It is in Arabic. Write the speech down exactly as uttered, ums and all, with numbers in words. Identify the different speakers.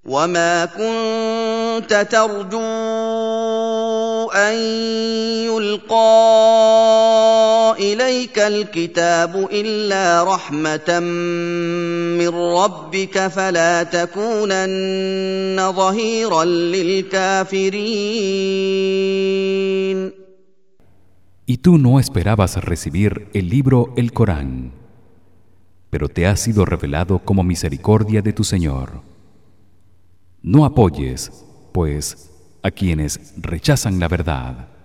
Speaker 1: وما كنت ترجو أن يلقى إليك الكتاب إلا رحمة من ربك فلا تكونن ظهيرا للكافرين.
Speaker 2: Y tú no esperabas recibir el libro, el Corán, pero te ha sido revelado como misericordia de tu Señor. No apoyes, pues, a quienes rechazan la verdad.